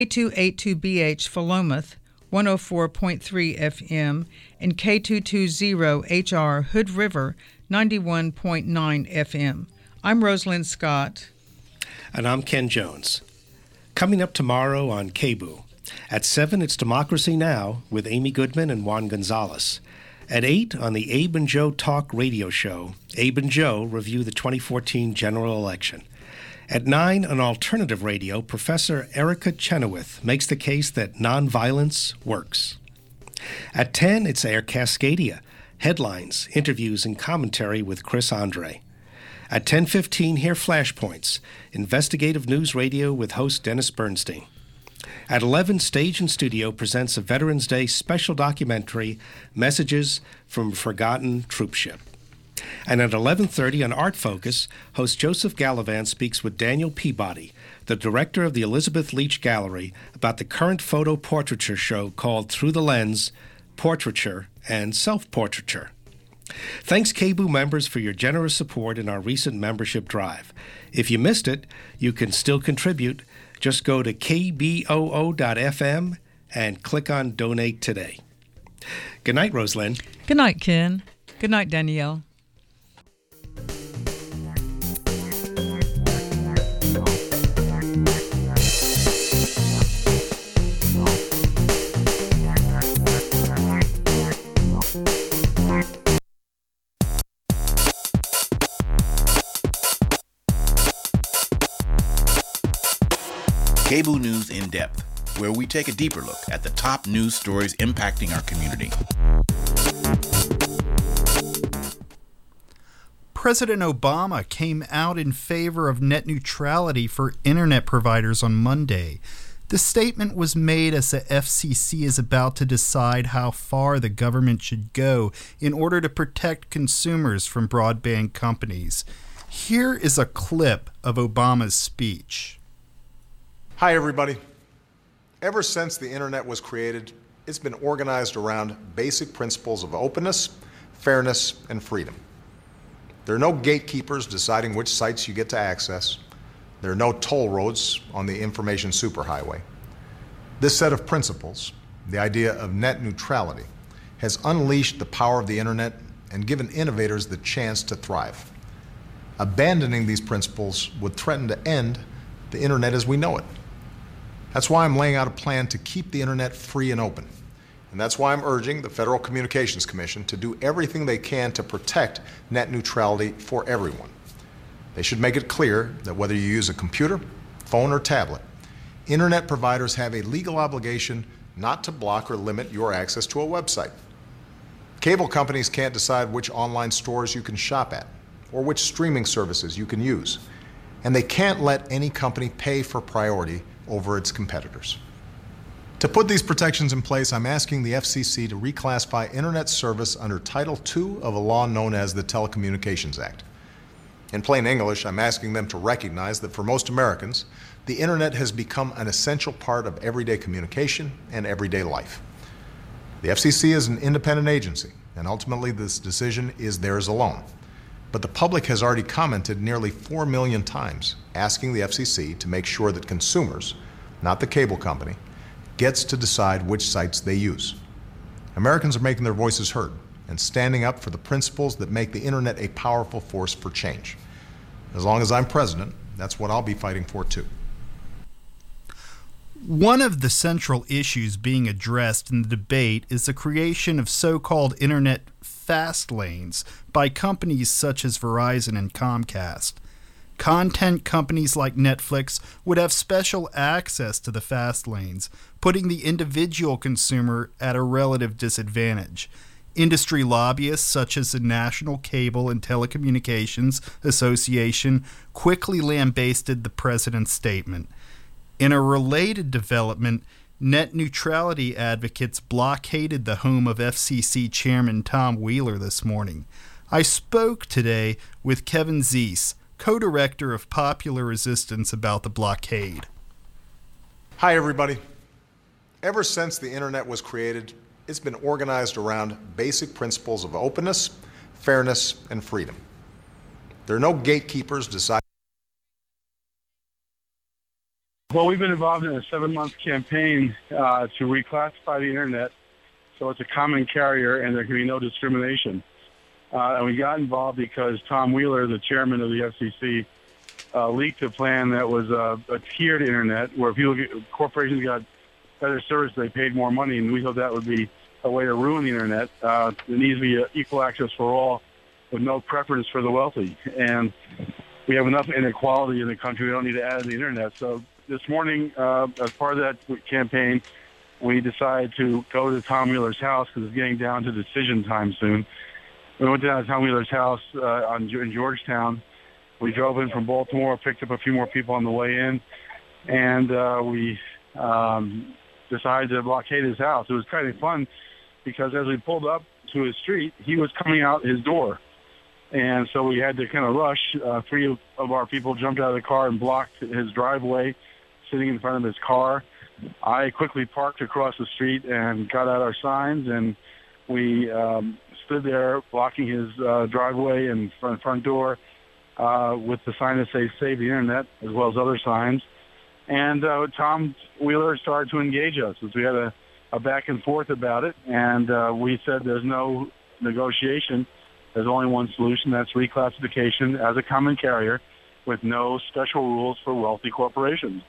K282BH Philomath, 104.3 FM, and K220HR Hood River, 91.9 FM. I'm Rosalind Scott. And I'm Ken Jones. Coming up tomorrow on KBOO. At 7, it's Democracy Now! With Amy Goodman and Juan Gonzalez. At 8, on the Abe and Joe Talk radio show, Abe and Joe review the 2014 general election. At 9, on Alternative Radio, Professor Erica Chenoweth makes the case that nonviolence works. At 10, it's Air Cascadia, headlines, interviews, and commentary with Chris Andre. At 10:15, hear Flashpoints, investigative news radio with host Dennis Bernstein. At 11, Stage and Studio presents a Veterans Day special documentary, Messages from a Forgotten Troopship. And at 11:30 on Art Focus, host Joseph Gallivan speaks with Daniel Peabody, the director of the Elizabeth Leach Gallery, about the current photo portraiture show called Through the Lens, Portraiture and Self-Portraiture. Thanks, KBOO members, for your generous support in our recent membership drive. If you missed it, you can still contribute. Just go to kboo.fm and click on Donate Today. Good night, Rosalind. Good night, Ken. Good night, Danielle. KBOO News in Depth, where we take a deeper look at the top news stories impacting our community. President Obama came out in favor of net neutrality for internet providers on Monday. The statement was made as the FCC is about to decide how far the government should go in order to protect consumers from broadband companies. Here is a clip of Obama's speech. Hi, everybody. Ever since the internet was created, it's been organized around basic principles of openness, fairness, and freedom. There are no gatekeepers deciding which sites you get to access. There are no toll roads on the information superhighway. This set of principles, the idea of net neutrality, has unleashed the power of the internet and given innovators the chance to thrive. Abandoning these principles would threaten to end the internet as we know it. That's why I'm laying out a plan to keep the internet free and open. And that's why I'm urging the Federal Communications Commission to do everything they can to protect net neutrality for everyone. They should make it clear that whether you use a computer, phone, or tablet, internet providers have a legal obligation not to block or limit your access to a website. Cable companies can't decide which online stores you can shop at or which streaming services you can use. And they can't let any company pay for priority over its competitors. To put these protections in place, I'm asking the FCC to reclassify internet service under Title II of a law known as the Telecommunications Act. In plain English, I'm asking them to recognize that for most Americans, the internet has become an essential part of everyday communication and everyday life. The FCC is an independent agency, and ultimately this decision is theirs alone. But the public has already commented nearly 4 million times asking the FCC to make sure that consumers, not the cable company, gets to decide which sites they use. Americans are making their voices heard and standing up for the principles that make the internet a powerful force for change. As long as I'm president, that's what I'll be fighting for too. One of the central issues being addressed in the debate is the creation of so-called internet fast lanes by companies such as Verizon and Comcast. Content companies like Netflix would have special access to the fast lanes, putting the individual consumer at a relative disadvantage. Industry lobbyists such as the National Cable and Telecommunications Association quickly lambasted the president's statement. In a related development, net neutrality advocates blockaded the home of FCC Chairman Tom Wheeler this morning. I spoke today with Kevin Zeese, co-director of Popular Resistance, about the blockade. Hi, everybody. Ever since the internet was created, it's been organized around basic principles of openness, fairness, and freedom. There are no gatekeepers deciding Well, we've been involved in a 7-month campaign to reclassify the internet so it's a common carrier and there can be no discrimination. And we got involved because Tom Wheeler, the chairman of the FCC, leaked a plan that was a tiered internet where corporations got better service, they paid more money, and we thought that would be a way to ruin the internet. There needs to be equal access for all with no preference for the wealthy. And we have enough inequality in the country, we don't need to add to the internet. So this morning, as part of that campaign, we decided to go to Tom Wheeler's house because it's getting down to decision time soon. We went down to Tom Wheeler's house in Georgetown. We drove in from Baltimore, picked up a few more people on the way in, and we decided to blockade his house. It was kind of fun because as we pulled up to his street, he was coming out his door. And so we had to kind of rush. 3 of our people jumped out of the car and blocked his driveway, sitting in front of his car. I quickly parked across the street and got out our signs, and we stood there blocking his driveway and front door with the sign that says "Save the Internet," as well as other signs. And Tom Wheeler started to engage us as we had a back and forth about it, and we said there's no negotiation. There's only one solution. That's reclassification as a common carrier with no special rules for wealthy corporations.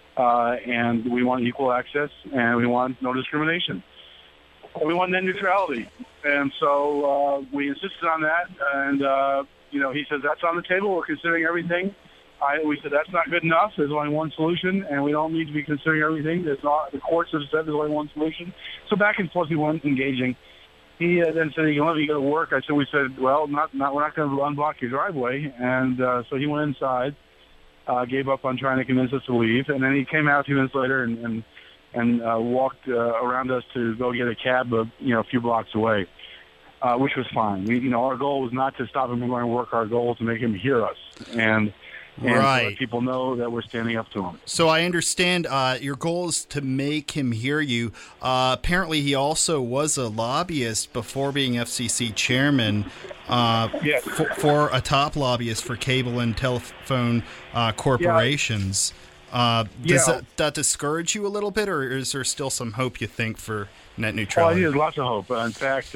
And we want equal access, and we want no discrimination. We want net neutrality. And so we insisted on that, and he says, that's on the table. We're considering everything. We said, that's not good enough. There's only one solution, and we don't need to be considering everything. The courts have said there's only one solution. So back and forth we went engaging. He then said, you let me go to work. We said, well, we're not going to unblock your driveway. And so he went inside, gave up on trying to convince us to leave. And then he came out a few minutes later and walked around us to go get a cab a few blocks away. Which was fine. Our goal was not to stop him from going to work. Our goal was to make him hear us and right. So that people know that we're standing up to him. So I understand your goal is to make him hear you. Apparently, he also was a lobbyist before being FCC chairman. Yes. For a top lobbyist for cable and telephone corporations. Does that discourage you a little bit, or is there still some hope, you think, for net neutrality? Well, there's lots of hope. In fact,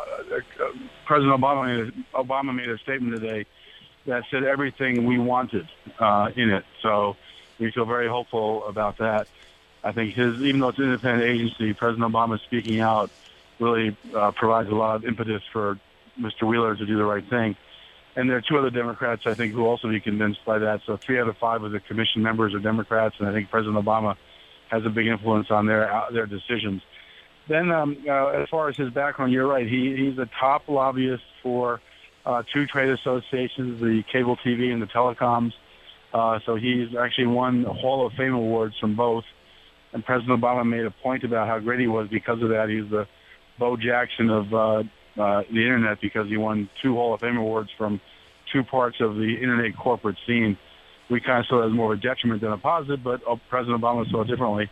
President Obama made a statement today that said everything we wanted in it. So we feel very hopeful about that. I think even though it's an independent agency, President Obama speaking out really provides a lot of impetus for Mr. Wheeler to do the right thing. And there are 2 other Democrats, I think, who will also be convinced by that. So 3 out of 5 of the commission members are Democrats, and I think President Obama has a big influence on their decisions. Then as far as his background, you're right. He's a top lobbyist for 2 trade associations, the cable TV and the telecoms. So he's actually won Hall of Fame awards from both. And President Obama made a point about how great he was because of that. He's the Bo Jackson of the Internet because he won 2 Hall of Fame awards from 2 parts of the Internet corporate scene. We kind of saw it as more of a detriment than a positive, but President Obama saw it differently.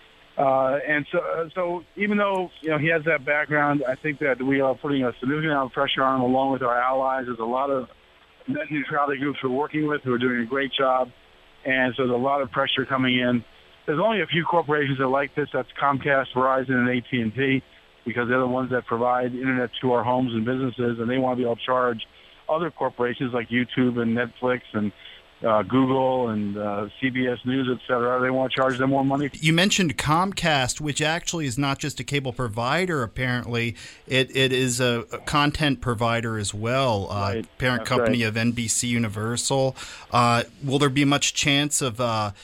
And so even though he has that background, I think that we are putting a significant amount of pressure on him along with our allies. There's a lot of net neutrality groups we're working with who are doing a great job, and so there's a lot of pressure coming in. There's only a few corporations that like this. That's Comcast, Verizon, and AT&T, because they're the ones that provide internet to our homes and businesses, and they want to be able to charge other corporations like YouTube and Netflix and Google and CBS News, et cetera. They want to charge them more money. You mentioned Comcast, which actually is not just a cable provider, apparently. It is a content provider as well, right. Parent That's company right. of NBC Universal. Will there be much chance of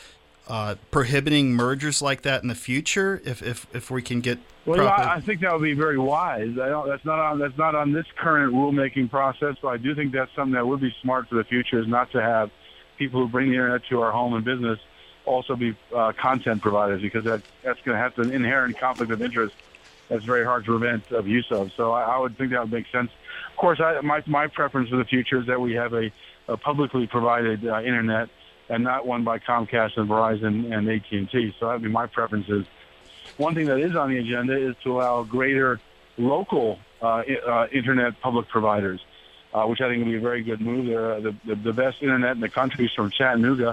prohibiting mergers like that in the future if we can get Well, I think that would be very wise. That's not on this current rulemaking process, but I do think that's something that would be smart for the future, is not to have people who bring the internet to our home and business also be content providers, because that's going to have an inherent conflict of interest that's very hard to prevent abuse of. So I would think that would make sense. Of course, my preference for the future is that we have a publicly provided internet and not one by Comcast and Verizon and AT&T. So that would be my preferences. One thing that is on the agenda is to allow greater local internet public providers, which I think would be a very good move. They're the best internet in the country is from Chattanooga,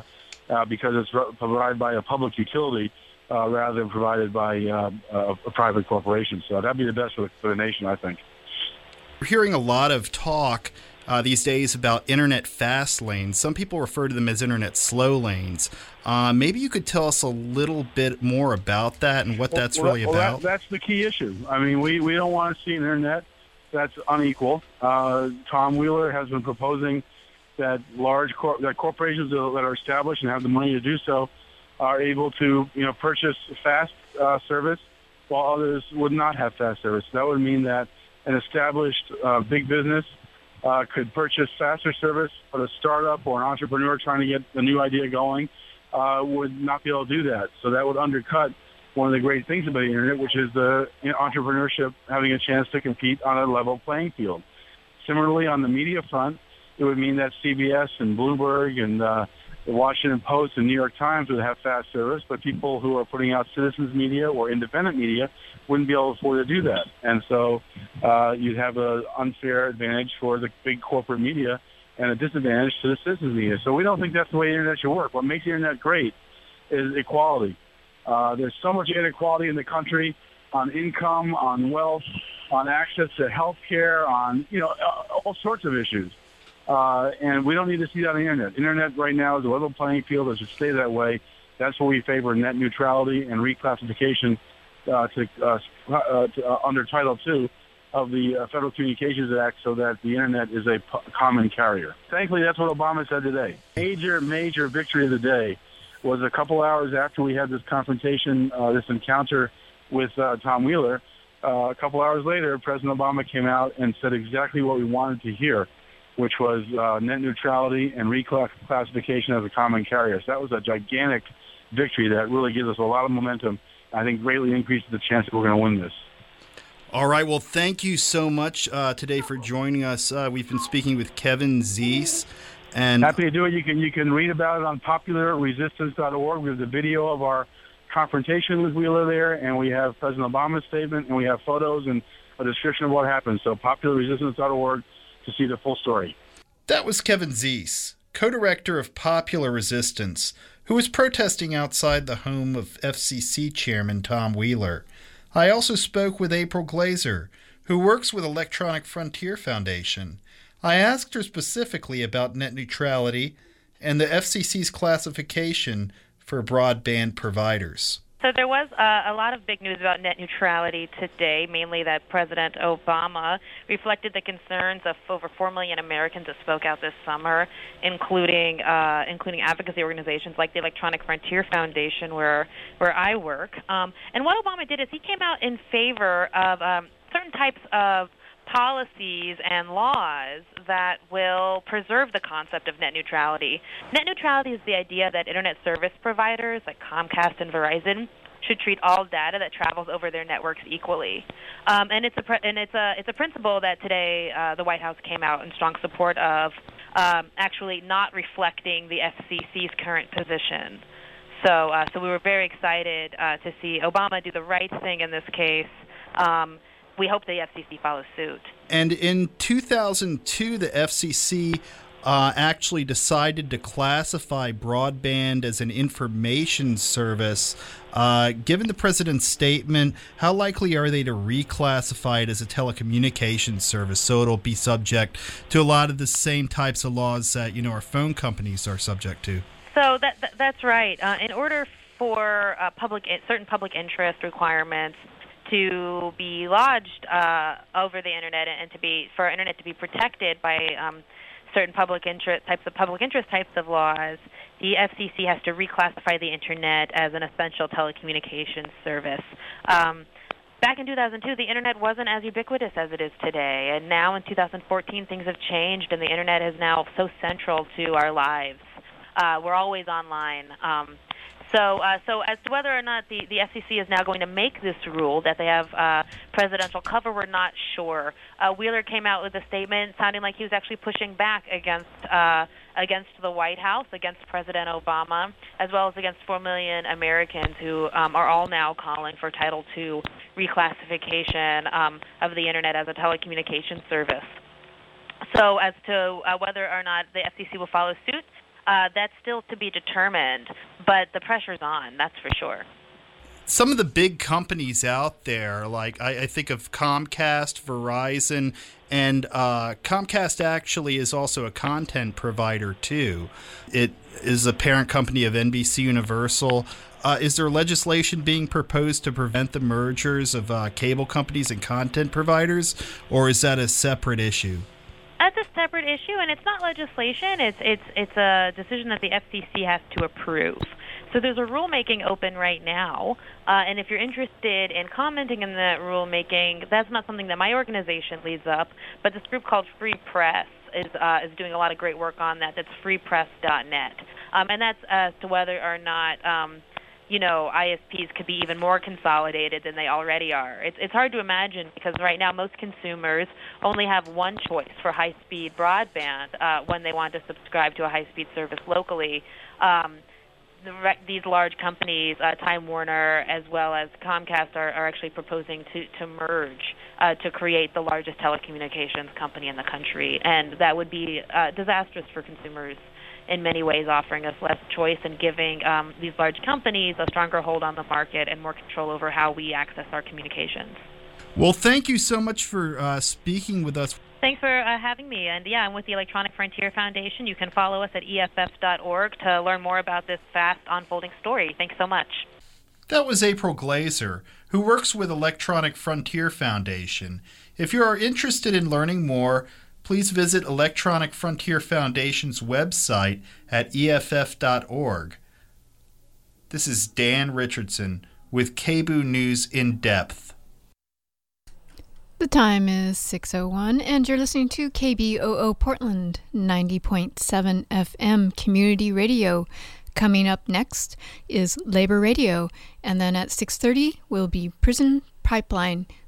because it's provided by a public utility rather than provided by a private corporation. So that'd be the best for the nation, I think. We're hearing a lot of talk these days about internet fast lanes. Some people refer to them as internet slow lanes. Maybe you could tell us a little bit more about that and what that's really about. That's the key issue. I mean, we don't want to see an internet that's unequal. Tom Wheeler has been proposing that that corporations that are established and have the money to do so are able to, purchase fast service, while others would not have fast service. That would mean that an established big business could purchase faster service, but a startup or an entrepreneur trying to get a new idea going would not be able to do that. So that would undercut one of the great things about the internet, which is the entrepreneurship having a chance to compete on a level playing field. Similarly, on the media front, it would mean that CBS and Bloomberg and the Washington Post and New York Times would have fast service, but people who are putting out citizens media or independent media wouldn't be able to afford to do that. And so you'd have an unfair advantage for the big corporate media and a disadvantage to the citizens media. So we don't think that's the way the internet should work. What makes the internet great is equality. There's so much inequality in the country on income, on wealth, on access to health care, on all sorts of issues. And we don't need to see that on the internet. Internet right now is a level playing field. It should stay that way. That's where we favor net neutrality and reclassification under Title II of the Federal Communications Act so that the internet is a common carrier. Thankfully, that's what Obama said today. Major victory of the day was a couple hours after we had this confrontation, this encounter with Tom Wheeler. A couple hours later, President Obama came out and said exactly what we wanted to hear, which was net neutrality and reclassification as a common carrier. So that was a gigantic victory that really gives us a lot of momentum. I think greatly increases the chance that we're going to win this. All right. Well, thank you so much today for joining us. We've been speaking with Kevin Zeese. And happy to do it. You can read about it on popularresistance.org. We have the video of our confrontation with Wheeler there, and we have President Obama's statement, and we have photos and a description of what happened. So popularresistance.org to see the full story. That was Kevin Zeese, co-director of Popular Resistance, who was protesting outside the home of FCC Chairman Tom Wheeler. I also spoke with April Glazer, who works with Electronic Frontier Foundation. I asked her specifically about net neutrality and the FCC's classification for broadband providers. So there was a lot of big news about net neutrality today, mainly that President Obama reflected the concerns of over 4 million Americans that spoke out this summer, including advocacy organizations like the Electronic Frontier Foundation, where I work. And what Obama did is he came out in favor of certain types of policies and laws that will preserve the concept of net neutrality. Net neutrality is the idea that internet service providers like Comcast and Verizon should treat all data that travels over their networks equally. And it's a principle that today the White House came out in strong support of, actually not reflecting the FCC's current position. So we were very excited to see Obama do the right thing in this case. We hope the FCC follows suit. And in 2002, the FCC actually decided to classify broadband as an information service. Given the president's statement, how likely are they to reclassify it as a telecommunications service so it'll be subject to a lot of the same types of laws that our phone companies are subject to? So that's right. In order for certain public interest requirements to be lodged over the internet and for our internet to be protected by certain public interest types of laws, the FCC has to reclassify the internet as an essential telecommunications service. Back in 2002, the internet wasn't as ubiquitous as it is today, and now in 2014, things have changed, and the internet is now so central to our lives. We're always online. So as to whether or not the FCC is now going to make this rule that they have presidential cover, we're not sure. Wheeler came out with a statement sounding like he was actually pushing back against the White House, against President Obama, as well as against 4 million Americans who are all now calling for Title II reclassification of the internet as a telecommunications service. So as to whether or not the FCC will follow suit, That's still to be determined, but the pressure's on, that's for sure. Some of the big companies out there, like I think of Comcast, Verizon, and Comcast actually is also a content provider too. It is a parent company of NBC Universal. Is there legislation being proposed to prevent the mergers of cable companies and content providers, or is that a separate issue? That's a separate issue, and it's not legislation. It's a decision that the FCC has to approve. So there's a rulemaking open right now, and if you're interested in commenting in the rulemaking, that's not something that my organization leads up, but this group called Free Press is doing a lot of great work on that. That's freepress.net, and that's as to whether or not ISPs could be even more consolidated than they already are. It's hard to imagine because right now most consumers only have one choice for high-speed broadband when they want to subscribe to a high-speed service locally. These large companies, Time Warner as well as Comcast, are actually proposing to merge to create the largest telecommunications company in the country, and that would be disastrous for consumers in many ways, offering us less choice and giving these large companies a stronger hold on the market and more control over how we access our communications. Well, thank you so much for speaking with us. Thanks for having me. And yeah, I'm with the Electronic Frontier Foundation. You can follow us at EFF.org to learn more about this fast unfolding story. Thanks so much. That was April Glazer, who works with Electronic Frontier Foundation. If you are interested in learning more, please visit Electronic Frontier Foundation's website at EFF.org. This is Dan Richardson with KBOO News in Depth. The time is 6:01, and you're listening to KBOO Portland, 90.7 FM Community Radio. Coming up next is Labor Radio, and then at 6:30 will be Prison Pipeline